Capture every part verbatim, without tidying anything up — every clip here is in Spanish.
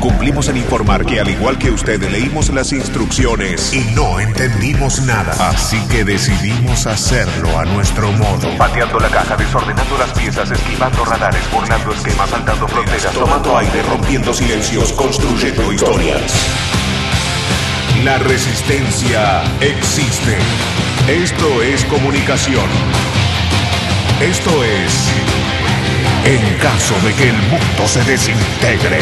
Cumplimos en informar que al igual que usted leímos las instrucciones y no entendimos nada. Así que decidimos hacerlo a nuestro modo. Pateando la caja, desordenando las piezas, esquivando radares, burlando esquemas, saltando fronteras, tomando aire, rompiendo silencios, construyendo historias. La resistencia existe. Esto es comunicación. Esto es en caso de que el mundo se desintegre.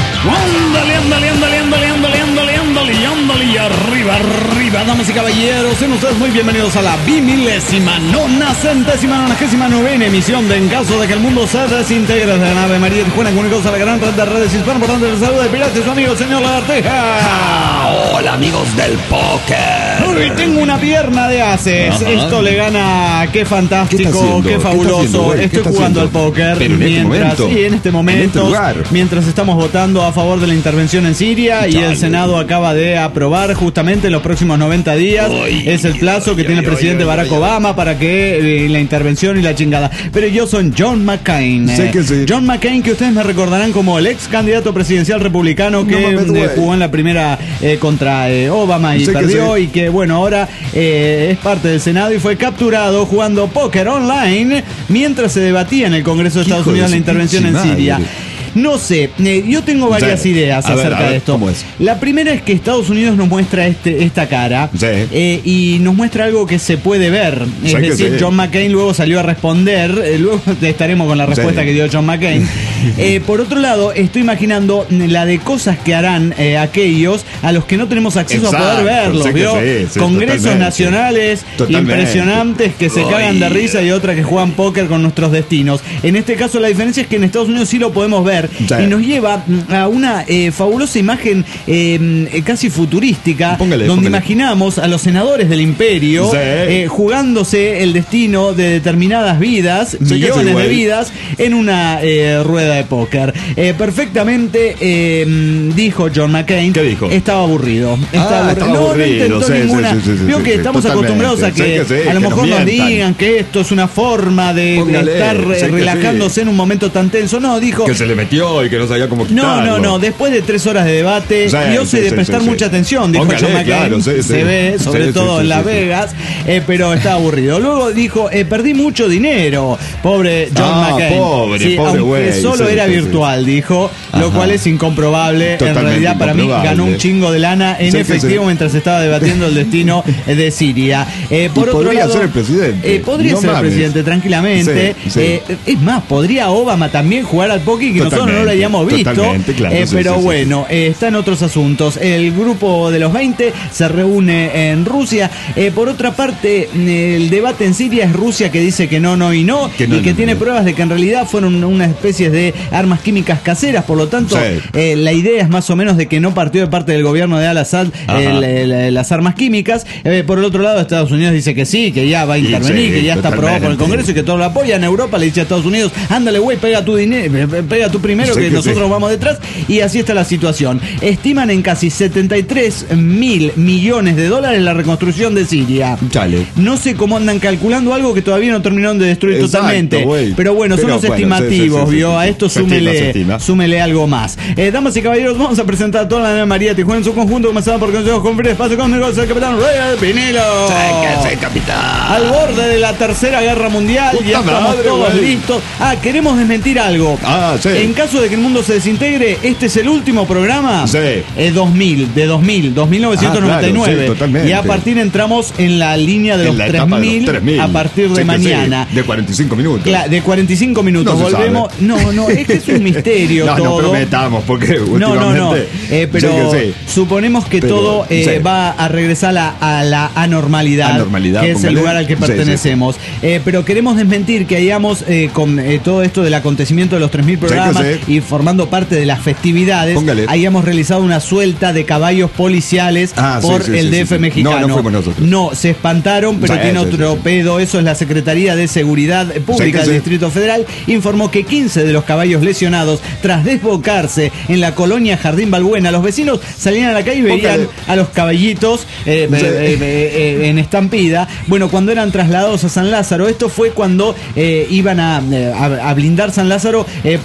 Ándale, ándale, ándale, ándale, ándale, ándale, ándale, ándale, y arriba, arriba, damas y caballeros, sean ustedes muy bienvenidos a la bimilésima, nona, centésima, nonagésima novena emisión de En caso de que el mundo se desintegre de la nave María Tijuana, comunicados a la gran red de redes hispanas. Por tanto, les saluda de pirata su amigo señor Lagarteja. Hola amigos del póker. Hoy tengo una pierna de haces. Ajá. Esto le gana, qué fantástico, ¿Qué qué, está haciendo? fabuloso. ¿Qué está haciendo, Estoy ¿Qué está jugando haciendo? al póker Pero en este mientras, momento. sí, en este momento, En este lugar. mientras estamos votando a favor de la intervención en Siria y Chale. el Senado acaba de aprobar justamente en los próximos noventa días. Uy, es el plazo que uy, tiene el uy, presidente uy, Barack uy, uy. Obama para que eh, la intervención y la chingada. Pero yo soy John McCain. Sé eh, que sí. John McCain, que ustedes me recordarán como el ex candidato presidencial republicano que No mames, eh, güey. jugó en la primera eh, contra eh, Obama y Sé que perdió, sí. y que bueno, ahora eh, es parte del Senado y fue capturado jugando póker online mientras se debatía en el Congreso de Estados Hijo de Unidos la su intervención en pinche Siria. madre. No sé, eh, yo tengo varias Sí. ideas A ver, acerca a ver, de esto. ¿cómo es? La primera es que Estados Unidos nos muestra este, esta cara Sí. eh, y nos muestra algo que se puede ver. Es Sí que decir, sí. John McCain luego salió a responder, eh, luego estaremos con la respuesta Sí. que dio John McCain. Eh, por otro lado, estoy imaginando la de cosas que harán eh, aquellos a los que no tenemos acceso Exacto, a poder verlos. sí que ¿vio? sí, sí, Congresos totalmente. nacionales Totalmente. impresionantes que se Ay. cagan de risa y otras que juegan póker con nuestros destinos. En este caso la diferencia es que en Estados Unidos sí lo podemos ver Sí. y nos lleva a una eh, fabulosa imagen eh, casi futurística, Póngale, donde póngale. imaginamos a los senadores del imperio Sí. eh, jugándose el destino de determinadas vidas, Sí que sí, millones de güey. vidas, en una eh, rueda de póker. Eh, perfectamente eh, dijo John McCain. ¿Qué dijo? Estaba aburrido. Ah, estaba no, aburrido, no intentó sí, sí, ninguna. sí, sí, sí, Vio sí, que sí, estamos totalmente. acostumbrados a Sí que, que sí, a lo que mejor nos nos mientan. digan que esto es una forma de, de Póngale, estar eh, sí que relajándose sí. en un momento tan tenso. No, dijo. Que se le metió y que no sabía cómo No, quitarlo. no, no. Después de tres horas de debate, Sí, yo soy sí, de sí, prestar sí, mucha sí. atención, dijo Póngale, John McCain. claro, sí, sí. Se ve, sobre Sí, sí, todo sí, en sí, Las sí. Vegas, eh, pero está aburrido. Luego dijo, eh, perdí mucho dinero, pobre John Ah, McCain. pobre, Sí, pobre aunque güey, solo sí, era sí, sí. virtual, dijo, lo Ajá. cual es incomprobable. En Totalmente realidad, para mí, incomprobable. ganó un chingo de lana en Sí, que efectivo sí. mientras estaba debatiendo el destino de Siria. Eh, por Y otro podría lado, ser el presidente. eh, podría No ser el mames. presidente tranquilamente. Sí, sí. Eh, es más, podría Obama también jugar al póker y que nosotros no lo Totalmente, hayamos visto. totalmente, claro, Eh, sí, pero sí, sí, bueno, eh, está en otros asuntos. El grupo de los veinte se reúne en Rusia. Eh, por otra parte, el debate en Siria es Rusia que dice que no, no y no, Que no, y que no, tiene no. pruebas de que en realidad fueron una especie de armas químicas caseras. Por lo tanto, Sí. eh, la idea es más o menos de que no partió de parte del gobierno de Al-Assad Ajá. el- el- las armas químicas. Eh, por el otro lado, Estados Unidos dice que sí, que ya va a Y intervenir, sí, que ya está aprobado por el totalmente. Congreso y que todo lo apoya. En Europa le dice a Estados Unidos, ándale güey, pega tu dinero, pega tú primero, Sí que que nosotros sí. vamos detrás. Y así está la situación. Estiman en casi setenta y tres mil millones de dólares la reconstrucción de Siria. Chale. No sé cómo andan calculando algo que todavía no terminaron de destruir Exacto, totalmente. güey. Pero bueno, son Pero los bueno, estimativos, sí, sí, sí, ¿vio? sí, A sí. esto Se estima, súmele, se estima. súmele algo más. Eh, damas y caballeros, vamos a presentar a toda la Nave María Tijuana en su conjunto, comenzando por consejos con Free Espacio conmigo, el capitán Royal Pinelo. Sí, que sí, capitán. Al borde de la Tercera Guerra Mundial, Puta ya estamos madre, todos güey. listos. Ah, queremos desmentir algo. Ah, sí. En caso de que el mundo se desintegre, este es el último programa. Sí. Eh, dos mil, de dos mil, dos mil novecientos noventa y nueve. Ah, claro, sí, totalmente. Y a partir entramos en la línea de En los la etapa de los tres mil a partir de Sí que mañana. sí, de cuarenta y cinco minutos. Cla- de cuarenta y cinco minutos No se volvemos. sabe. No, no, es que es un misterio no, todo. no prometamos, porque No, no, no. últimamente. Eh, pero Sí que sí. suponemos que Pero, todo eh, sí. va a regresar a la, a la anormalidad, Anormalidad, que es el póngale. lugar al que Sí, sí, pertenecemos. Eh, pero queremos desmentir que hayamos, eh, con eh, todo esto del acontecimiento de los tres mil que programas sí. y formando parte de las festividades, Póngale. hayamos realizado una suelta de caballos policiales Ah, sí, por sí, el sí, D sí, F sí. mexicano. No, no fuimos nosotros. No, se espantaron, pero Sí, tiene sí, otro sí, sí. pedo. Eso es la Secretaría de Seguridad Pública Sí que del sí. Distrito Federal. Informó que quince de los caballos lesionados, tras desbocarse en la colonia Jardín Balbuena, los vecinos salían a la calle y veían Póngale. a los caballitos eh, Sí. eh, eh, eh, en estampida. Bueno, cuando eran trasladados a San Lázaro, esto fue cuando eh, iban a, eh, a- a blindar San Lázaro eh, por toda esta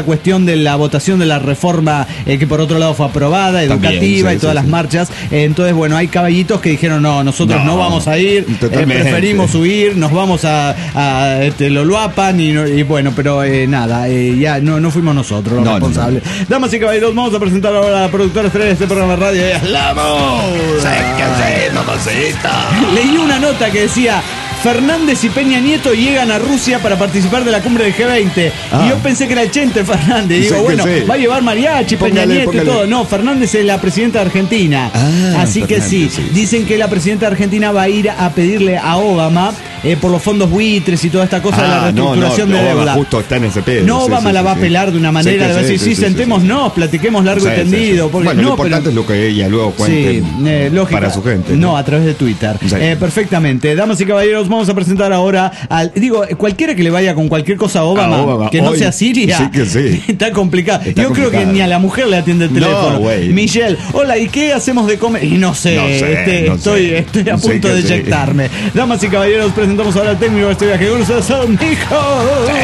cuestión de la votación de la reforma eh, que por otro lado fue aprobada, educativa También, sí, y todas sí, las sí. marchas. Eh, entonces, bueno, hay caballitos que dijeron, no, nosotros no, No, vamos a ir, eh, totalmente. preferimos huir, nos vamos a, a este, Loluapan y, no- y bueno, pero eh, nada, eh, ya no, no fuimos nosotros los No, no, responsables. Damas y caballeros, vamos a presentar ahora a la productora estrella de este programa de radio, ella es la Moura. mamacita. Leí una nota que decía: Fernández y Peña Nieto llegan a Rusia para participar de la cumbre del G veinte. Ah. Y yo pensé que era el Chente Fernández. Sí, Digo, que bueno, sí. va a llevar mariachi, Peña Póngale, Nieto póngale. y todo. No, Fernández es la presidenta de Argentina. Ah, Así que sí, Fernández, sí. dicen que la presidenta de Argentina va a ir a pedirle a Obama eh, por los fondos buitres y toda esta cosa de la Ah, no, no, reestructuración de Obama deuda. justo está en ese pedo. No, sí, Obama sí, la sí, va a sí. pelar de una manera, Sí, de que decir, sí, sí, sí, sentémonos, platiquemos largo Sí, y sí, tendido. sí. Porque Bueno, no, lo importante pero- es lo que ella luego cuente Sí, eh, lógica. para su gente. No, a través de Twitter. Sí. Eh, perfectamente. Damas y caballeros, vamos a presentar ahora al. Digo, cualquiera que le vaya con cualquier cosa a Obama, A Obama, que no hoy, sea Siria. sí que sí. Está complicado. Está Yo creo que complicado. ni a la mujer le atiende el No, teléfono. güey. Michelle, hola, ¿y qué hacemos de comer? Y no sé, No sé, este, no estoy, sé. estoy a Sí punto que de sí. eyectarme. Damas y caballeros, presentamos ahora al técnico de este viaje. Con ustedes, Mico.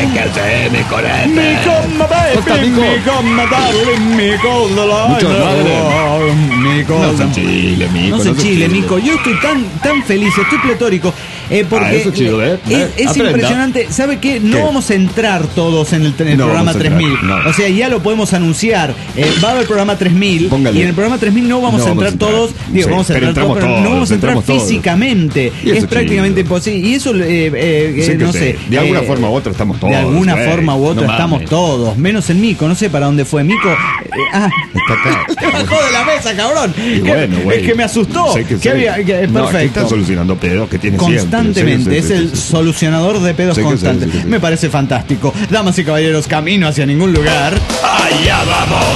Mico, my Costa, baby, Mico. Mico, my darling, Mico, the line. Mucho madre. Mico, No se the- enchile, mico. no se chile, Mico. Yo estoy tan, tan feliz, estoy pletórico. eh, porque Ah, eso chido, ¿eh? es, Eh, es aprenda. impresionante. ¿Sabe qué? No ¿Qué? vamos a entrar todos en el, en el No programa vamos a tres mil. entrar, no. O sea, ya lo podemos anunciar. Eh, va a haber programa tres mil. Póngale. Y en el programa tres mil no vamos No a vamos entrar a entrar. todos. Digo, Sí, vamos a pero entrar todos, entramos pero no todos, vamos a entrar entramos todos. físicamente. Y eso Es es prácticamente chido. imposible. Y eso, eh, eh, Sí eh, que no sí. sé. De alguna eh, forma u otra estamos todos. De alguna güey. forma u otra No estamos mames. todos. Menos el Mico. No sé para dónde fue. Mico. eh, ah. Está acá. Te bajó de la mesa, cabrón. Y Que- bueno, güey. es que me asustó. Sé que Que sí. había, que- No, aquí perfecto. están solucionando pedos que tiene siempre. Constantemente, Sí, sí, es sí, el sí, sí. solucionador de pedos Sí que sí, constantes. sí que sí. Me parece fantástico. Damas y caballeros, camino hacia ningún lugar. ¡Allá vamos!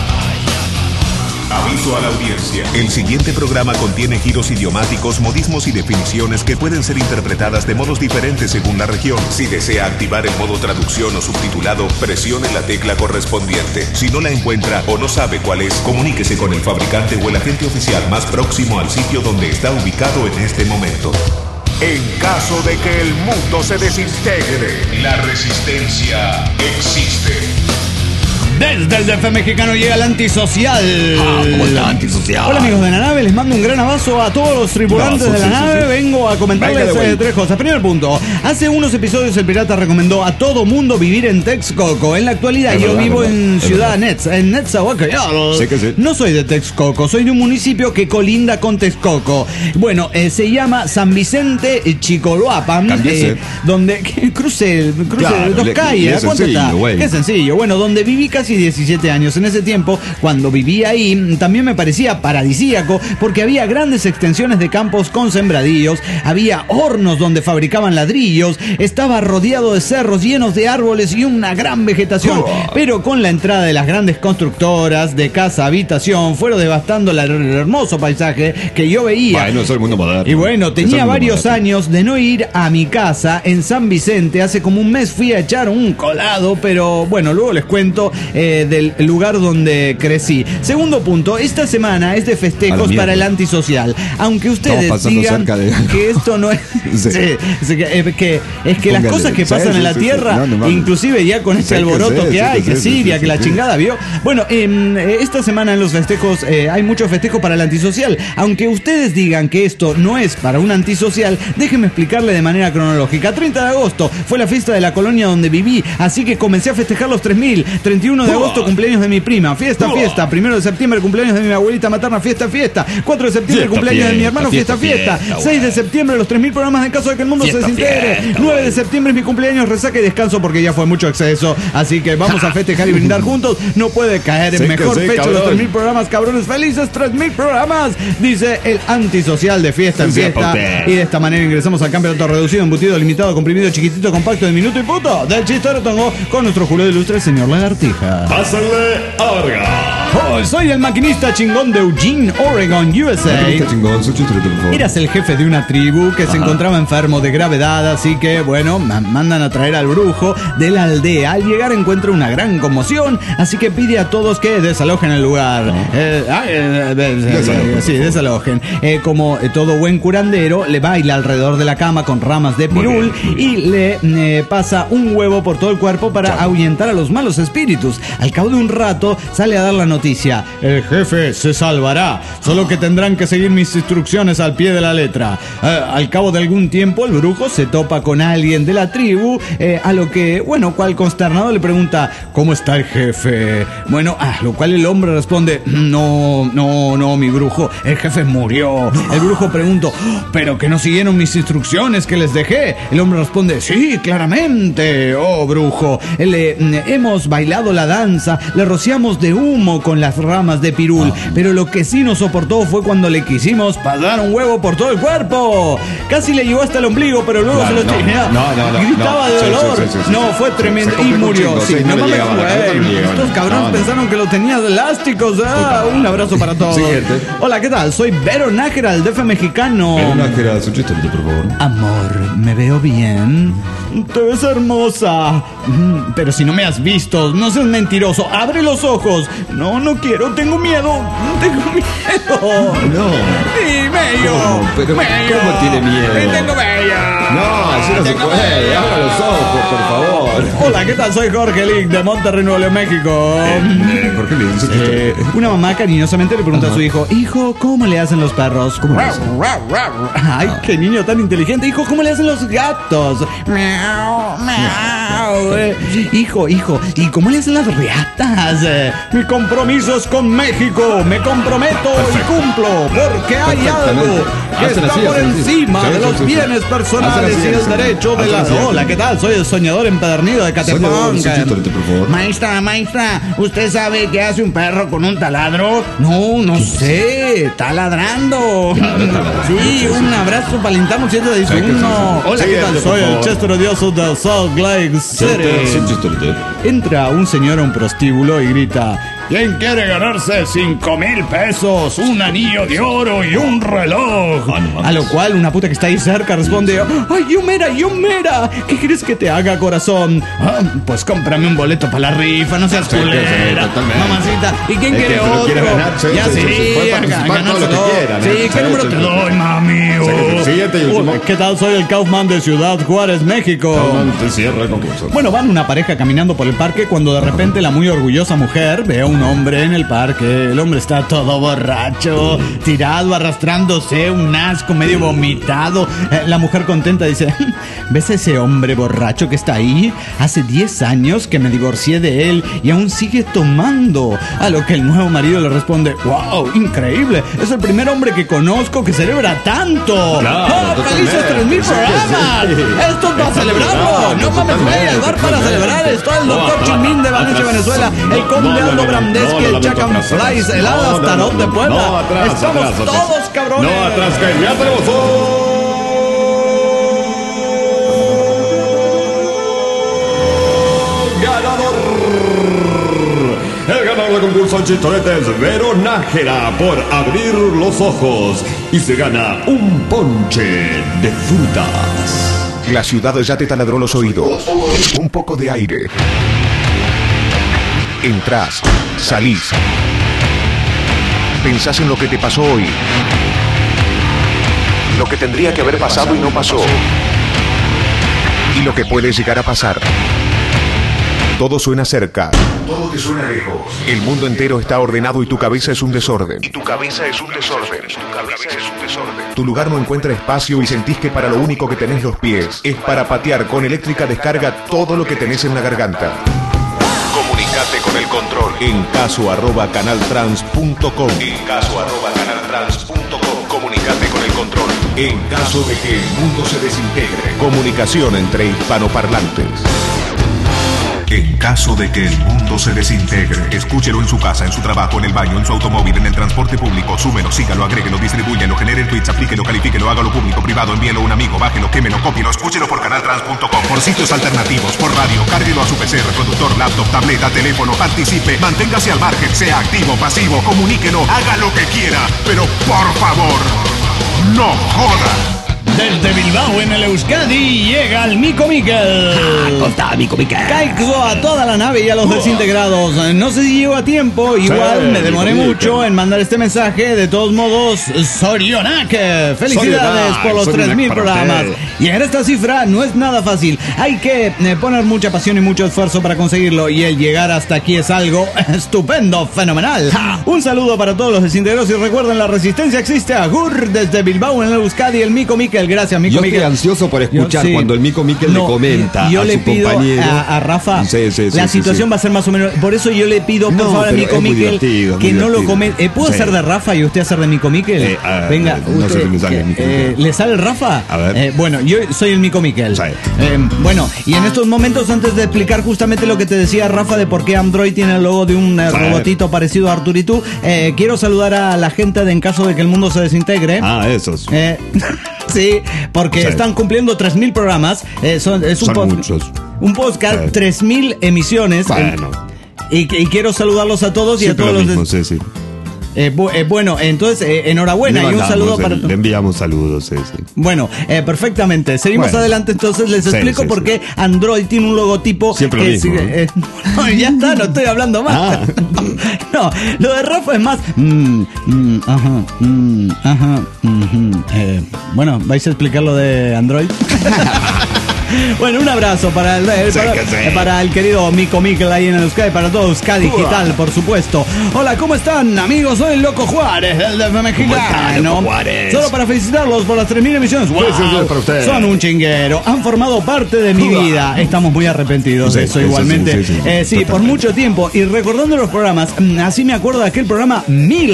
Aviso a la audiencia. El siguiente programa contiene giros idiomáticos, modismos y definiciones que pueden ser interpretadas de modos diferentes según la región. Si desea activar el modo traducción o subtitulado, presione la tecla correspondiente. Si no la encuentra o no sabe cuál es, comuníquese con el fabricante o el agente oficial más próximo al sitio donde está ubicado en este momento. En caso de que el mundo se desintegre, la resistencia existe. Desde el D F mexicano llega el antisocial. Ah, ¿cómo está, antisocial? Hola amigos de la nave, les mando un gran abrazo a todos los tripulantes Abrazo, de la sí, sí, nave. sí. Vengo a comentarles Venga de eh, vuelta. tres cosas. Primer punto, hace unos episodios el pirata recomendó a todo mundo vivir en Texcoco. En la actualidad Es yo verdad, vivo verdad, en es Ciudad verdad. Netza, en Netzahualcoyotl. Sí que sí. No soy de Texcoco, soy de un municipio que colinda con Texcoco. Bueno, eh, se llama San Vicente Chicoloapan, Cámbiese. eh, donde que cruce, el- cruce Claro, dos le- calles. es ¿Cuánto sencillo, está? güey. Qué sencillo. Bueno, donde viví casi diecisiete años. En ese tiempo, cuando vivía ahí, también me parecía paradisíaco porque había grandes extensiones de campos con sembradíos, había hornos donde fabricaban ladrillos, estaba rodeado de cerros llenos de árboles y una gran vegetación. Pero con la entrada de las grandes constructoras de casa habitación, fueron devastando la- el hermoso paisaje que yo veía. Bueno, eso es el mundo moderno. Y bueno, Eso es el tenía mundo varios moderno. años de no ir a mi casa en San Vicente. Hace como un mes fui a echar un colado, pero bueno, luego les cuento eh, del lugar donde crecí. Segundo punto, esta semana es de A la festejos mierda. para el antisocial. Aunque ustedes Estamos pasando digan cerca de- que esto no es... Sí. Sí, sí, que, es que, es que las Póngale. cosas que Sí, pasan sí, en la sí, sí. tierra, No, no mames. inclusive ya con este Sí que alboroto sí, que sí hay, que que sí, sí, Siria, sí, que la sí. chingada vio. Bueno, em, eh, esta semana en los festejos eh, hay mucho festejo para el antisocial. Aunque ustedes digan que esto no es para un antisocial, déjenme explicarle de manera cronológica. treinta de agosto fue la fiesta de la colonia donde viví, así que comencé a festejar los tres mil. treinta y uno de agosto, cumpleaños de mi prima, fiesta, fiesta. Primero de septiembre, cumpleaños de mi abuelita materna, fiesta, fiesta. cuatro de septiembre, Fiesta, cumpleaños de mi fiesta, hermano, fiesta, fiesta, fiesta. fiesta, seis de güey. septiembre, los tres mil programas en caso de que el mundo Fiesta, se desintegre. fiesta, nueve de güey. septiembre es mi cumpleaños, resaca y descanso porque ya fue mucho exceso. Así que vamos a festejar y brindar juntos. No puede caer en Sí que mejor sí, fecha cabrón. los tres mil programas, cabrones felices, tres mil programas, dice el antisocial de fiesta en Sí, fiesta. papá. Y de esta manera ingresamos al campeonato reducido, embutido, limitado, comprimido, chiquitito, compacto, de minuto y puto del chistero tongo con nuestro Julio de Ilustre, el señor Lagartija. ¡Pásale a la verga! Oh, soy el maquinista chingón de Eugene, Oregon, U S A. chingón, Suchitorete, por favor. Eras el jefe de una tribu que se encontraba enfermo de gravedad, así que, bueno, ma- mandan a traer al brujo de la aldea. Al llegar encuentra una gran conmoción, así que pide a todos que desalojen el lugar. Eh, ah, eh, eh, Desalojen, sí, por favor. desalojen. Eh, como eh, todo buen curandero, le baila alrededor de la cama con ramas de Muy pirul bien, muy bien. y le eh, pasa un huevo por todo el cuerpo para Claro. ahuyentar a los malos espíritus. Al cabo de un rato sale a dar la noticia: el jefe se salvará, solo que tendrán que seguir mis instrucciones al pie de la letra. Eh, al cabo de algún tiempo el brujo se topa con alguien de la tribu, eh, a lo que, bueno, cual consternado le pregunta: ¿cómo está el jefe? Bueno, a lo cual el hombre responde: no, no, no, mi brujo, el jefe murió. El brujo preguntó: ¿pero que no siguieron mis instrucciones que les dejé? El hombre responde: sí, claramente, oh brujo, le mm, hemos bailado la danza, le rociamos de humo con las ramas de pirul, pero lo que sí no soportó fue cuando le quisimos pasar un huevo por todo el cuerpo. Casi le llegó hasta el ombligo, pero luego Claro, se lo no, tiró. no, no, no, Gritaba no. de Sí, sí, dolor. sí, sí, sí, No, sí. fue Se- tremendo. se Y complicó un murió. chingo, Sí, sí, no no le mames, llegaba, la güey. pelota no le llegaba. Estos cabrones No, no. pensaron que lo tenía de elásticos. Ah, un abrazo para todos. Siguiente. Hola, ¿qué tal? Soy Vero Nájera, el D F mexicano. Una que era Suchitorete, por favor. Amor, ¿me veo bien? Te ves hermosa. Mm, Pero si no me has visto, no seas mentiroso. Abre los ojos. No, no quiero, tengo miedo. Tengo miedo. No. Sí, bello. ¿Cómo? Pero, bello. ¿cómo tiene miedo? Sí, tengo bello. No, así no se Tengo puede. bello. Abra los ojos, por favor. Hola, ¿qué tal? Soy Jorge Lick de Monterrey, Nuevo León, México. Eh, ¿Por qué le dicen Eh, Suchitorete? una mamá cariñosamente le pregunta a su hijo: hijo, ¿cómo le hacen los perros? ¿Cómo le hacen? Ay, qué niño tan inteligente. Hijo, ¿cómo le hacen los gatos? Miau, miau. Eh, hijo, hijo, ¿y cómo le hacen las riatas? Eh, mi compromiso es con México. Me comprometo y cumplo, porque hay algo que Hacen está así, por hacen así. encima Sí, de sí, los sí, sí. bienes personales Hacen así, y el hacen- derecho de hacen la... así, hacen Hola, así. ¿qué tal? Soy el soñador empedernido de Soñador, Catepón. Suchitorete, por favor. Maestra, maestra, ¿usted sabe qué hace un perro con un taladro? No, no sé, está ladrando. Sí, un abrazo para alentarnos siete de Sí, que sí, sí. uno. Hola, ¿qué tal? Siguiente, Soy por el favor. Chester odioso de Salt Lake City. Suchitorete. Entra un señor a un prostíbulo y grita: ¿quién quiere ganarse cinco mil pesos, un anillo de oro y un reloj? Ah, no mames. A lo cual una puta que está ahí cerca responde: ¡ay, Yomera, Yomera! ¿Qué quieres que te haga, corazón? "Ah, pues cómprame un boleto para la rifa, no seas Sí, sí, culera, sí, totalmente. mamacita. ¿Y quién Es quiere que se lo otro? quiere ganar, sí, ya sí, sí, sí, sí, puede participar todo lo que ganárselo. quiera, ¿no? Sí, ¿qué Sí, número sí, te sí. doy, mami? Sí, siguiente y último. ¿Qué tal? Soy el Kaufman de Ciudad Juárez, México. No, no, te cierra el concurso. Bueno, van una pareja caminando por el parque cuando de repente la muy orgullosa mujer ve a un hombre en el parque. El hombre está todo borracho, tirado, arrastrándose, un asco, medio vomitado. Eh, La mujer contenta dice: ¿ves a ese hombre borracho que está ahí? Hace diez años que me divorcié de él y aún sigue tomando. A lo que el nuevo marido le responde: ¡wow! ¡Increíble! Es el primer hombre que conozco que celebra tanto. Claro, ¡Oh, felices totalmente. tres mil Sí, sí, programas! sí. ¡Esto es para Está celebrarlo! celebrando, ¡No mames, güey! ¡El bar para totalmente. celebrar! Está el No, doctor atrás, Chimín de Valencia, atrás. Venezuela, No, el conde no, Aldo no, no, Brandeschi, no, el no, Chacan atrás, atrás. Flies, el No, Alas no, Tarot no, de no, Puebla. no, atrás, Estamos atrás, atrás. todos, cabrones. No, atrás, que ya tenemos un ganador. El ganador del concurso Chitorete es Vero Nájera por abrir los ojos y se gana un ponche de frutas. La ciudad ya te taladró los oídos. Un poco de aire. Entrás, salís. Pensás en lo que te pasó hoy. Lo que tendría que haber pasado y no pasó. Y lo que puede llegar a pasar. Todo suena cerca. Todo te suena lejos. El mundo entero está ordenado y tu cabeza es un desorden. Y tu cabeza es un desorden. Tu cabeza es un desorden. Tu lugar no encuentra espacio y sentís que para lo único que tenés los pies es para patear con eléctrica descarga todo lo que tenés en la garganta. Comunicate con el control en caso arroba canaltrans punto com. En caso arroba canaltrans punto com. Comunicate con el control en caso de que el mundo se desintegre. Comunicación entre hispanoparlantes. En caso de que el mundo se desintegre, escúchelo en su casa, en su trabajo, en el baño, en su automóvil, en el transporte público. Súmelo, sígalo, agréguelo, distribúyelo, genere tweets, aplíquelo, califíquelo, hágalo público, privado, envíelo a un amigo, bájelo, quémelo, cópielo, escúchelo por canal trans punto com, por sitios alternativos, por radio, cárguelo a su P C, reproductor, laptop, tableta, teléfono, participe, manténgase al margen, sea activo, pasivo, comuníquelo, haga lo que quiera, pero por favor, no joda. Desde Bilbao en el Euskadi llega el Mico Miquel. Costa, Mico Miquel. Caigo a toda la nave y a los desintegrados. No sé si llego a tiempo, igual sí, me demoré mucho en mandar este mensaje. De todos modos, Sorionak. Felicidades por los tres mil programas. Llegar a esta cifra no es nada fácil. Hay que poner mucha pasión y mucho esfuerzo para conseguirlo. Y el llegar hasta aquí es algo estupendo, fenomenal. Un saludo para todos los desintegrados y recuerden, la resistencia existe. Agur desde Bilbao en el Euskadi, el Mico Miquel. Gracias, Mico yo Miquel. Yo estoy ansioso por escuchar yo, sí. cuando el Mico Miquel no, le comenta yo a le su pido compañero. A, a Rafa, sí, sí, sí, la sí, situación sí. va a ser más o menos. Por eso yo le pido, por no, favor, a Mico Miquel que no lo comente. Eh, ¿Puedo sí. hacer de Rafa y usted hacer de Mico Miquel? Eh, uh, Venga, no usted, sé si me sale el Mico eh, ¿le sale el Rafa? A ver. Eh, bueno, yo soy el Mico Miquel. Sí. Eh, bueno, y en estos momentos, antes de explicar justamente lo que te decía Rafa de por qué Android tiene el logo de un eh, robotito parecido a Arturito, eh, quiero saludar a la gente de En Caso de que el Mundo se Desintegre. Ah, esos. Eh, sí, porque sí. están cumpliendo tres mil programas. Eh, son, es un son pod, muchos. Un podcast, sí. tres mil emisiones. Bueno. Eh, y, y quiero saludarlos a todos Siempre y a todos lo mismo, los... De, sí, sí. Eh, bu eh, bueno, entonces, eh, enhorabuena y un saludo el, para... Le enviamos saludos, sí, sí. Bueno, eh, perfectamente. Seguimos bueno. adelante, entonces les explico sí, sí, por qué sí. Android tiene un logotipo... Siempre que lo mismo, sigue, eh, no, ya está, no estoy hablando más. Ah. No, lo de Rafa es más... Mm, mm, ajá, mm, ajá, mm, eh, bueno, ¿vais a explicar lo de Android? Bueno, un abrazo para el, el para, sí. para el querido Mico Miquel ahí en el Euskadi, para todo Euskadi Digital, por supuesto. Hola, ¿cómo están, amigos? Soy el Loco Juárez, el de Mexicano. Solo para felicitarlos por las tres mil emisiones. Wow, sí, sí, para ustedes. Son un chinguero. Han formado parte de mi vida. Estamos muy arrepentidos de sí, eso, sí, igualmente. Sí, sí, sí, sí, eh, sí por mucho tiempo. Y recordando los programas, así me acuerdo de aquel programa Mil,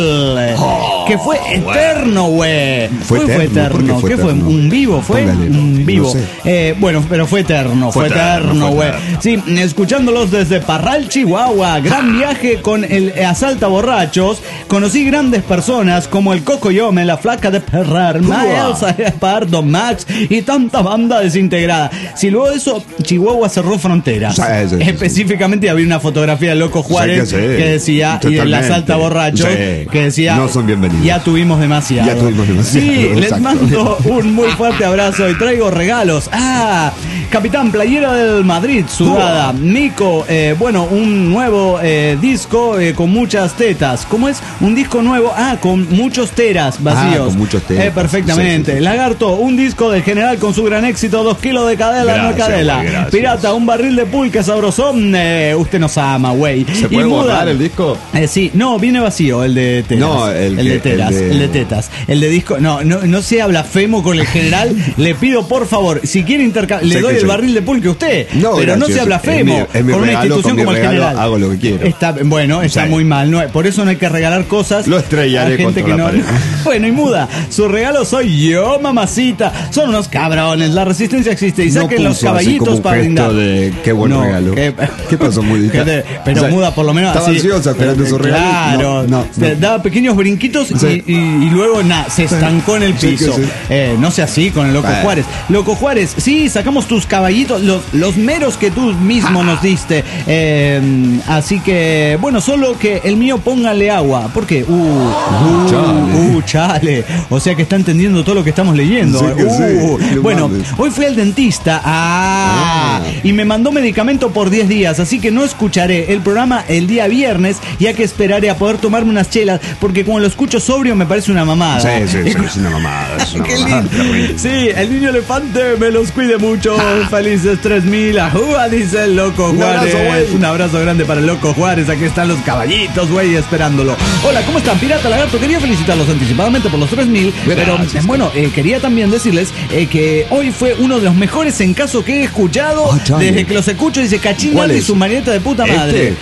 oh, que fue eterno, güey. Fue, fue eterno. ¿Qué fue? ¿Un vivo? ¿Fue? Póngale, un vivo. No sé. eh, bueno, pero fue eterno, fue, fue eterno, güey. Sí, escuchándolos desde Parral, Chihuahua. Gran viaje con el Asalta Borrachos. Conocí grandes personas como el Coco Yome, la Flaca de Perrar, Elsa Pardo, Max y tanta banda desintegrada. Si luego de eso, Chihuahua cerró fronteras. Sí, sí, sí, Específicamente sí. había una fotografía de Loco Juárez sí, que, sí. que decía, totalmente. Y el Asalta Borrachos, sí. que decía, no son bienvenidos. Ya tuvimos demasiado. Ya tuvimos demasiado. Sí, exacto. Les mando un muy fuerte abrazo y traigo regalos. Ah, Capitán, playera del Madrid, sudada. Mico, eh, bueno, un nuevo eh, disco eh, con muchas tetas. ¿Cómo es? Un disco nuevo, ah, con muchos teras vacíos. Ah, con muchos teras. Eh, perfectamente. Sí, sí, sí. Lagarto, un disco del General con su gran éxito, dos kilos de cadela, gracias, no cadela. Wey, Pirata, un barril de pulque sabrosón. Eh, usted nos ama, güey. ¿Se puede borrar el disco? Eh, sí, no, viene vacío el de tetas. No, el, el que, de tetas, el de... el de tetas. El de disco, no, no, no sea blasfemo con el General. Le pido, por favor, si quiere intercambiar, le doy el sí. barril de pulque a usted. No, pero gracias. No sea blasfemo. Es mi, es mi con una regalo, institución con como el General. Hago lo que quiero. Está, bueno, está sí. muy mal. No, por eso no hay que regalar cosas. Lo estrellaré a gente que no. Bueno, y muda. Su regalo soy yo, mamacita. Son unos cabrones. La resistencia existe. Y saquen no los caballitos para brindar. De, qué buen no, regalo. Qué, ¿Qué pasó, mudita? De, pero o sea, muda, por lo menos. Estaba así, ansiosa esperando eh, su regalo. Claro. No, no, no. Daba pequeños brinquitos sí. y, y, y luego nada, se estancó en el piso. Sí, sí. Eh, no sea así con el Loco ah. Juárez. Loco Juárez, sí, sacamos tus caballitos, los, los meros que tú mismo ah. nos diste. Eh, así que, bueno, solo que el mío póngale agua. ¿Por qué? Uh, uh, chale. uh, chale. O sea que está entendiendo todo lo que estamos leyendo. Sí, uh, sí. Bueno, hoy fui al dentista ah, ah. y me mandó medicamento por diez días, así que no escucharé el programa el día viernes, ya que esperaré a poder tomarme unas chelas, porque como lo escucho sobrio me parece una mamada. Sí, sí, sí, es una mamada. Es una mamada. Sí, el niño elefante me los cuide mucho. Ah. Felices tres mil. Ajúa, dice el Loco un Juárez. Abrazo, un abrazo grande para el Loco Juárez. Aquí están los caballitos, güey, esperándolo. Hola, ¿cómo están? Pirata Lagarto, quería felicitarlos anticipadamente por los tres mil. Pero eh, bueno, eh, quería también decirles eh, que hoy fue uno de los mejores En Caso que he escuchado. Oh, desde que los escucho, dice Cachín y su maneta de puta madre. Este.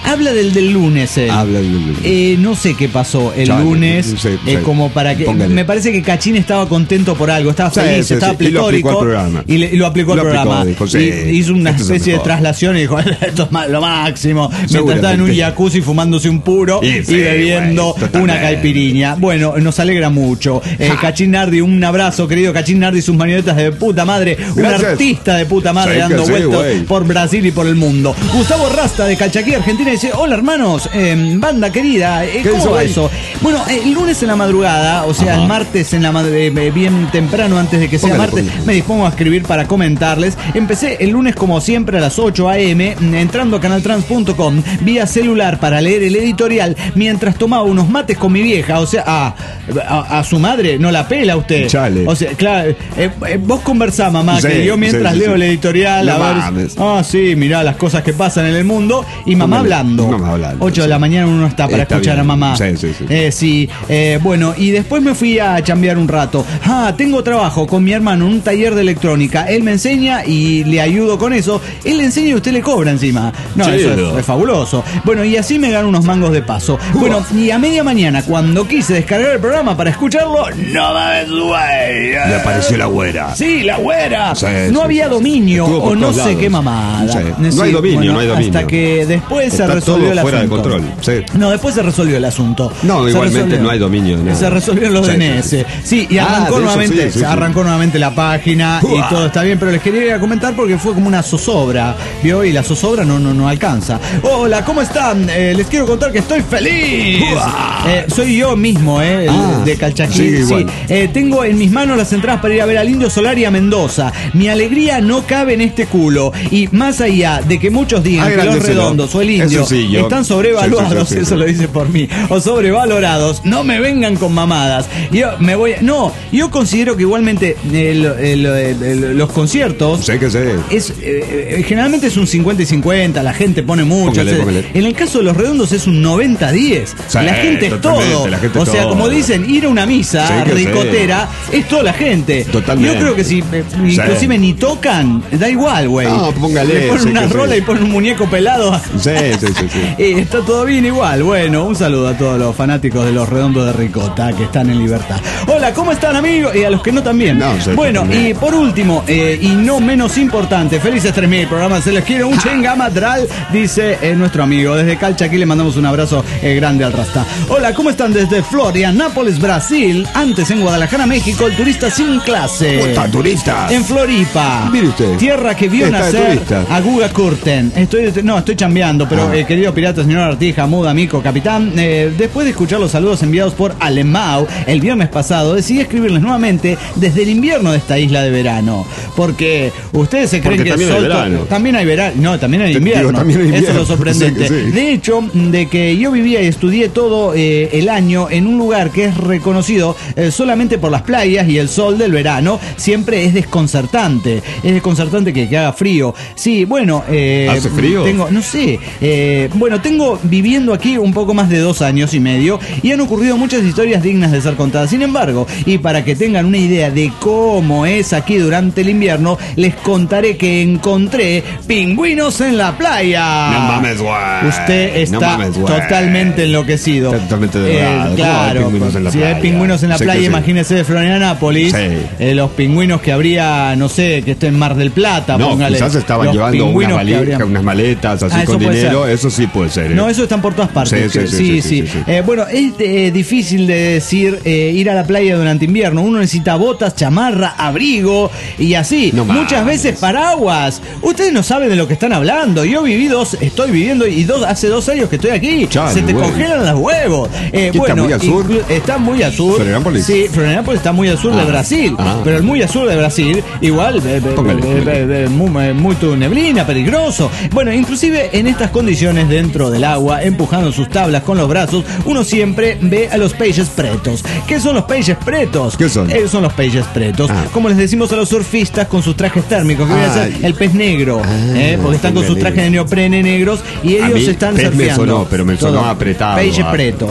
Habla del del lunes él. Habla del lunes. Eh, no sé qué pasó el Chale, lunes. no sé, eh, sí. como para que. Póngale. Me parece que Cachín estaba contento por algo, estaba Sí, feliz, sí, estaba sí. Y lo aplicó pletórico. al programa. Y, le- y lo aplicó al Lo aplicó, programa. dijo, sí, y hizo una esto es lo especie de mejor. traslación y dijo: esto es ma- lo máximo. Mientras Seguramente. estaba en un jacuzzi fumándose un puro Y y, sí, bebiendo güey, totalmente. una caipiriña. Bueno, nos alegra mucho. Eh, Cachín Nardi, un abrazo, querido Cachín Nardi, sus marionetas de puta madre. Un Gracias. artista de puta madre Sí, que dando sí, vueltas güey. por Brasil y por el mundo. Gustavo Rasta de Calchaquí, Argentina, dice: hola hermanos, eh, banda querida, eh, ¿Qué ¿cómo hizo, va güey? eso? Bueno, eh, el lunes en la madrugada, o sea, Ajá. el martes en la mad- eh, bien temprano antes de que sea Póngale, martes, póngale. me dispongo a escribir para comentarles. Empecé el lunes como siempre a las ocho a eme, entrando a canaltrans punto com vía celular para leer el editorial mientras tomaba unos mates con mi vieja. O sea, a, a, a su madre no la pela usted. Chale. O sea, claro, eh, eh, vos conversá, mamá, Sí, que yo mientras sí, sí, leo sí. el editorial, No a ver. mames. Ah, sí, mirá las cosas que pasan en el mundo. Y mamá Póngale, hablando. mamá hablando, ocho de la sí. mañana uno está para Está escuchar bien. a mamá. Sí, sí, sí. Eh, sí, eh, bueno, y después me fui a chambear un rato. Ah, tengo trabajo con mi hermano en un taller de electrónica. Él me enseña y le ayudo con eso. Él le enseña y usted le cobra encima. No, Sí, eso es, no. es fabuloso. Bueno, y así me gano unos mangos de paso. Bueno, y a media mañana, cuando quise descargar el programa para escucharlo, no mames, güey. Le apareció la güera. Sí, la güera. Sí, no sí, había sí. dominio Estuvo por o no todos sé lados. qué mamada. Sí. Sí, No hay dominio, bueno, no hay dominio. Hasta que después se Está resolvió todo el fuera de asunto. control, sí. No, después se resolvió el asunto. No, Se igualmente resolvió. no hay dominio, nada. Se resolvieron los Sí, D N S. sí, Sí, y Ah, arrancó de eso nuevamente, sí, sí, se sí. arrancó nuevamente la página y Uah. todo está bien, pero les quería comentar porque fue como una zozobra, ¿vio? Y la zozobra no, no, no alcanza. Hola, ¿cómo están? Eh, les quiero contar que estoy feliz. Eh, soy yo mismo, eh, el Ah, de Calchaquí. sí, igual. Eh, tengo en mis manos las entradas para ir a ver al Indio Solari y a Mendoza. Mi alegría no cabe en este culo. Y más allá de que muchos digan que los Agrándeselo. redondos o el Indio Eso sí, yo- están sobrevaluados, sí, sí, sí, sí. eso lo dice por mí, o sobrevalorados, no me vengan con mamadas. Yo me voy, no, yo considero que igualmente el- el- el- el- los conciertos Sé que sé. es eh, eh, generalmente es un cincuenta y cincuenta, la gente pone mucho. Póngale, o sea, póngale. en el caso de los redondos es un noventa diez. Sí, la gente es totalmente, todo. la gente o es sea, todo. como dicen, ir a una misa Sí, que sí. ricotera es toda la gente. Totalmente. Yo creo que si eh, inclusive ni tocan, da igual, güey. No, póngale, Le ponen sí una que sí. rola y ponen un muñeco pelado. Sí, sí, sí, sí. Eh, está todo bien igual. Bueno, un saludo a todos los fanáticos de los redondos de ricota que están en libertad. Hola, ¿cómo están, amigos? Y a los que no también. No, sí, bueno, también. y por último, eh, y no menos importante, felices tres mil programas, se les quiere un chengamadral, dice eh, nuestro amigo. Desde Calcha, aquí le mandamos un abrazo eh, grande al Rasta. Hola, ¿cómo están? Desde Florianápolis, Brasil. Antes en Guadalajara, México, el turista sin clase. ¿Cómo está, turista? En Floripa. Mire usted. Tierra que vio Está de nacer turista. a Guga Kurten. Estoy, no, estoy chambeando, pero Ah. eh, querido pirata, señor Artija, Muda, Mico, capitán, eh, después de escuchar los saludos enviados por Alemau el viernes pasado, decidí escribirles nuevamente desde el invierno de esta isla de verano. Porque ustedes se creen Porque que también el hay sol to- verano. también hay verano. No, también hay Te digo, invierno. también hay Eso es invierno. lo sorprendente. Sí que sí. De hecho, de que yo vivía y estudié todo eh, el año en un lugar que es reconocido eh, solamente por las playas y el sol del verano, siempre es desconcertante. Es desconcertante que, que haga frío. Sí, bueno. Eh, ¿Hace frío? Tengo, no sé. eh, bueno, tengo viviendo aquí un poco más de dos años y medio y han ocurrido muchas historias dignas de ser contadas. Sin embargo, y para que tengan una idea de cómo es aquí durante el invierno, les contaré que encontré pingüinos en la playa. No mames, güey. Usted está No mames, güey. totalmente enloquecido. Está totalmente drogado. Eh, ¿Cómo hay claro, pingüinos en la si playa? hay pingüinos en la Sé playa, que sí. imagínese de Florianápolis, Sí. eh, los pingüinos que habría, no sé, que esté en Mar del Plata, No, póngale. quizás estaban Los llevando unas, pingüinos que valijas, habrían- unas maletas así Ah, eso con puede dinero. ser. Eso sí puede ser. ¿eh? No, eso están por todas partes. Sí, que- sí, sí, sí, sí. sí, sí, sí. Eh, bueno, es eh, difícil de decir eh, ir a la playa durante invierno. Uno necesita botas, chamarra, abrigo y así. No Muchas mames. veces paraguas. Ustedes no saben de lo que están hablando. Yo viví dos, estoy viviendo y dos hace dos años que estoy aquí. Chale, Se te güey. congelan los huevos. Eh, ¿Qué está bueno, muy al sur? inclu- está muy al sur. ¿Florianópolis? Sí, Florianópolis está muy al sur de Ah, Brasil. ah. Pero el muy al sur de Brasil, igual, eh, eh, Póngale, eh, póngale. eh, eh, muy, muy tu neblina, peligroso. Bueno, inclusive en estas condiciones dentro del agua, empujando sus tablas con los brazos, uno siempre ve a los peixes pretos. ¿Qué son los peixes pretos? ¿Qué son? Ellos son los peixes pretos. Ah. Como les decimos a los surfistas con sus trajes térmicos, que viene a ser Ay. el pez negro. Ah, ¿eh? Porque están con sus póngale. trajes de neoprene negros y A ellos mí, están pez me surfeando. sonó, pero me sonó Todo. apretado, Peixe ah. preto.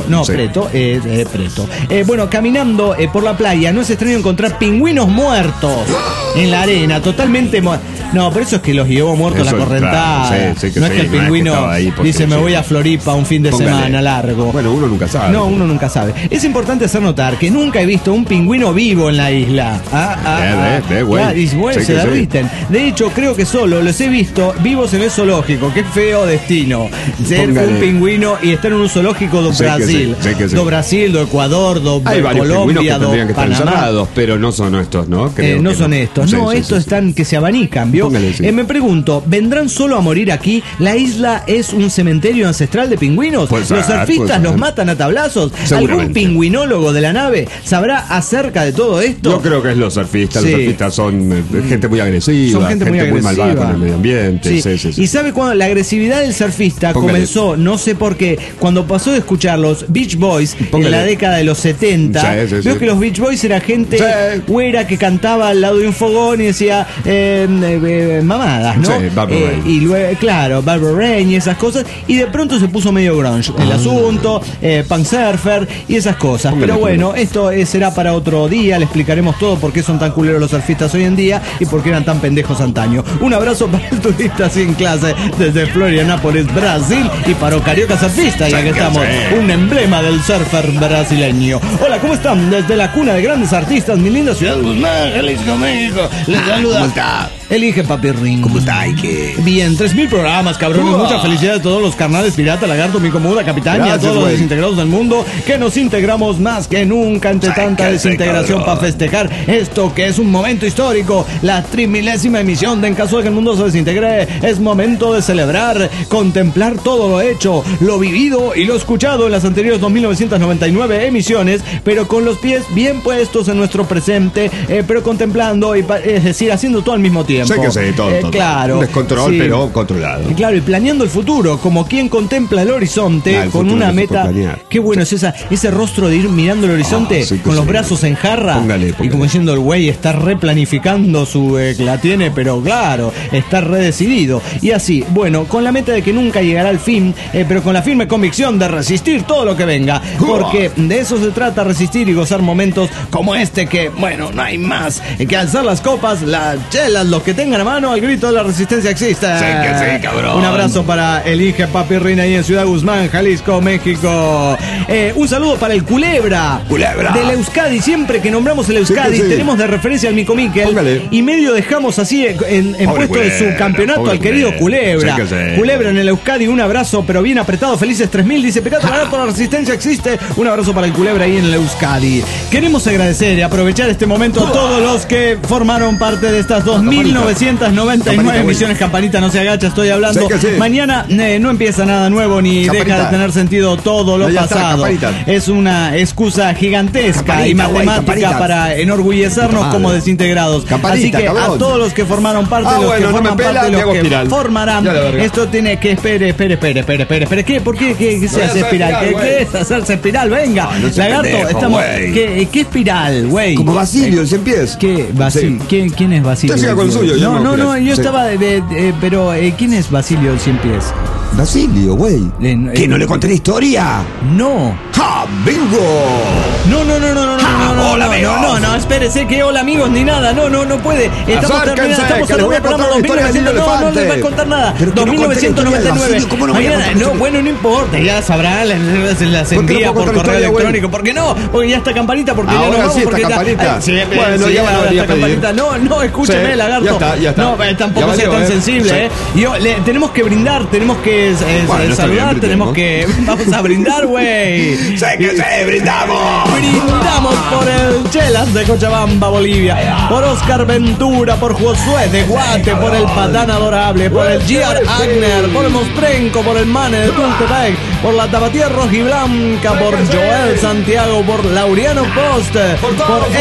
Preto, no, Sí. Preto, eh, eh, Preto. Eh, bueno, caminando eh, por la playa, no es extraño encontrar pingüinos muertos en la arena, totalmente mu- No, por eso es que los llevó muertos Eso, la correntada. claro, sí, sí, que no es sí, que el no es que pingüino estaba ahí porque dice, me sí. voy a Floripa un fin de Póngale. semana largo. Bueno, uno nunca sabe. No, uno nunca sabe. Es importante hacer notar que nunca he visto un pingüino vivo en la isla. Ah, ah, Ve, ah. ve, ve, güey. Ah, y bueno, Sí se que sí. derriten. De hecho, creo que solo los he visto vivos en el zoológico. Qué feo destino. Ser Póngale. un pingüino y estar en un zoológico do Sí que Brasil. sí, sí que sí. Do Brasil, do Ecuador, do Hay varios pingüinos Colombia, que do tendrían que estar Panamá. encerrados, pero no son estos, ¿no? Eh, Creo no que son estos, Sí, no, sí, estos sí, están que se abanican, ¿vio? Póngale, sí. Eh, me pregunto, ¿vendrán solo a morir aquí? ¿La isla es un cementerio ancestral de pingüinos? Puede ser, ¿Los surfistas puede ser. los matan a tablazos? ¿Algún Seguramente. pingüinólogo de la nave sabrá acerca de todo esto? Yo creo que es los surfistas. Sí. Los surfistas son eh, gente muy agresiva, Son gente muy agresiva. malvada con el medio ambiente. Sí. Sí, sí, sí. Y sabe cuándo la agresividad del surfista Póngale. comenzó, no sé por qué, cuando pasó de escuchar los Beach Boys Póngale. en la década de los setenta. Sí, sí, Veo sí. que los Beach Boys era gente Sí. güera que cantaba al lado de un fogón y decía eh, eh, eh, mamadas, ¿no? Sí, Barbara Eh, Rain. y luego, claro, Barbara Rain y esas cosas. Y de pronto se puso medio grunge el Ah. asunto, eh, punk surfer y esas cosas. Póngale, Pero bueno, póngale. esto eh, será para otro día. Le explicaremos todo por qué son tan culeros los surfistas hoy en día y por qué eran tan pendejos antaño. Un abrazo para el turista sin clase desde Florianápolis, Brasil, y para Carioca Surfista, ya que estamos, un emblema del surfer brasileño. Hola, ¿cómo están? Desde la cuna de grandes artistas, mi linda ciudad de Guzmán, Jalisco, México. Les saluda. ¿Cómo está? Elige Papirrín. ¿Cómo está, Ike? Bien, tres mil programas, cabrones. Uah. Mucha felicidad a todos los carnales, Pirata, Lagarto, Mico Muda, Capitán y a Gracias, todos los güey. desintegrados del mundo, que nos integramos más que nunca ante Sáquese, tanta desintegración cabrón. para festejar esto que es un momento histórico, la trimilésima emisión de En caso de que el mundo se desintegre. Es momento de celebrar, contemplar todo lo hecho, lo vivido y lo escuchado en las anteriores dos mil novecientas noventa y nueve emisiones, pero con los pies bien puestos en nuestro presente, eh, pero contemplando, y pa- es decir, haciendo todo al mismo tiempo. Sé que sí, todo, Eh, todo. Claro. Un descontrol, sí. pero controlado. Y claro, y planeando el futuro, como quien contempla el horizonte Ah, el con futuro una no se puede meta. planear. Qué bueno es esa, ese rostro de ir mirando el horizonte Ah, sí que con los sí. brazos en jarra. Póngale, Y póngale. como diciendo el güey está replanificando su eh, que la tiene, pero claro, está redecidido. Y así, bueno, con la meta de que nunca llegará al fin, eh, pero con la firme convicción de resistir todo lo que venga. Porque de eso se trata, resistir y gozar momentos como este que, bueno, no hay más que alzar las copas, las chelas, los que tengan a mano, el grito de la resistencia existe. Sí que sí, cabrón. Un abrazo para el Inge Papirrín ahí en Ciudad Guzmán, Jalisco, México. Eh, un saludo para el Culebra. Culebra. Del Euskadi. Siempre que nombramos el Euskadi, Sí que sí. tenemos de referencia al Mico Miquel. Póngale. Y medio dejamos así en, en Pobre puesto de su Culebra, campeonato pobre al querido Culebra. Culebra. Sí que sí. Culebra en el Euskadi, un abrazo, pero bien apretado. Felices tres mil, dice Pirata Lagarto, la resistencia existe. Un abrazo para el Culebra ahí en el Euskadi. Queremos agradecer y aprovechar este momento a todos los que formaron parte de estas dos mil novecientas noventa y nueve Campanita, güey. emisiones. Campanita, no se agacha, estoy hablando. Sí que sí. Mañana eh, no empieza nada nuevo ni Campanita. deja de tener sentido todo lo No, ya está, pasado. campanita. Es una excusa gigantesca Campanita, y güey, matemática campanita. para enorgullecernos Puta como madre. desintegrados. Campanita, Así que cabrón. a todos los que formaron parte, Ah, los bueno, que no me forman pela, parte, te los hago que espiral. formarán. Ya la verga. Esto tiene que espere, espere, espere, espere, espere, espere. ¿Qué? ¿Por qué? ¿Qué, qué se voy a hace hacer espiral? espiral, ¿Qué, güey. qué es hacerse espiral? Venga, No, no seas Lagarto, pendejo, estamos. güey. ¿Qué, ¿Qué espiral, güey? Como Basilio, el cien pies. ¿Qué? Basil- Sí. ¿Quién, ¿Quién es Basilio? Usted siga con el suyo, yo No, no no, creo. no, yo Sí. estaba de, de- de- pero eh, ¿quién es Basilio el cien pies? Basilio, güey. Eh, ¿Que eh, no le conté la historia? No. ¡Ja! ¡Bingo! No, no, no, no, no, no, Ah, no, no, hola, no, amigos. no, no, espérese que hola amigos ni nada, no, no, no puede. Estamos Acérquense, terminando, estamos que les voy a cerrando el programa contar una historia del dos mil novecientos, no, no elefante. les va a contar nada. Pero que no dos mil novecientos noventa y nueve. conté la historia del Basilio, ¿cómo no voy a Mañana, contar la no, historia? bueno, no importa, ya sabrán, las, las ¿Por qué no envía puedo por contar la correo historia, güey? electrónico. ¿Por qué no? Porque ya está campanita, porque ya Ahora nos vamos, sí está porque campanita. Ay, sí, eh, Bueno, sí, ya ahora volvería está a pedir. campanita. No, no, escúcheme, Sí, Lagarto. ya está, ya está. No, eh, tampoco Ya sea valió, tan eh. sensible, Sí. ¿eh? Yo, le, tenemos que brindar, tenemos que eh, Bueno, está saludar, bien, tenemos brindemos. que. Vamos a brindar, güey. ¡Sé que se brindamos! Brindamos por el Chelas de Cochabamba, Bolivia, por Oscar Ventura, por Josué de Guate, por el Patán Adorable, por el G R Agner, por el Mostrenco, por el Mane de Tultepec, por la Tapatía Rojiblanca, por Joel Santiago, por Laureano Post, por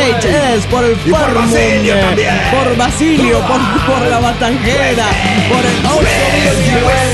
H S, por el Y por Farmum, Basilio también. por Basilio, por, por la Batanjera, por el Oso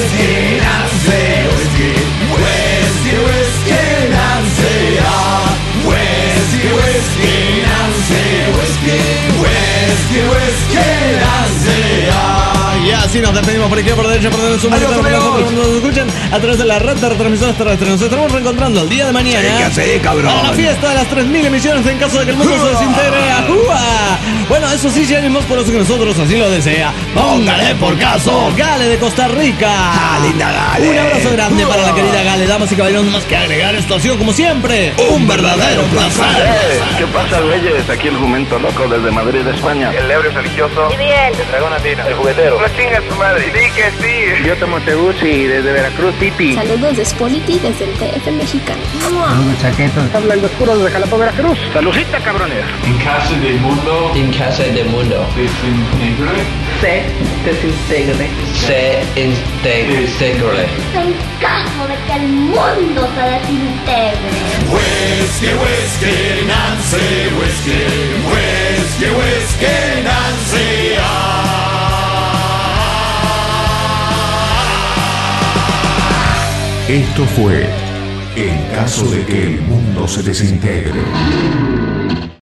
Y así nos despedimos por izquierda, por derecha, por derecha, por Adiós, derecha, por amigos. nos escuchen a través de la red de retransmisoras terrestres. Nos estaremos reencontrando el día de mañana. Sí, ¿qué hace, cabrón? Para la fiesta de las tres mil emisiones en caso de que el mundo se desintegre. ¡Ajúa! Bueno, eso sí, ya animos por eso que nosotros así lo desea. Póngale por caso, Gale de Costa Rica. Ah, linda Gale. Un abrazo grande para la querida Gale. Damas y caballeros, no más que agregar. Esto ha sido como siempre un verdadero placer. Eh, ¿Qué pasa, güeyes? Aquí el jumento loco desde Madrid, España. El ebrio religioso. Y bien. El dragón latino. El juguetero. No chingas tu madre. Sí que sí. Yo tomo Teguchi desde Veracruz City. Saludos de Spolity desde el T F mexicano. Habla el oscuro desde Jalapa, Veracruz. Saludcita, cabrones. En casa del mundo, En casa del mundo desintegre, se desintegre. Se integre. En caso de que el mundo se desintegre. Whisky, whisky, Nancy, whisky, whisky, whisky, Nancy. Esto fue En caso de que el mundo se desintegre.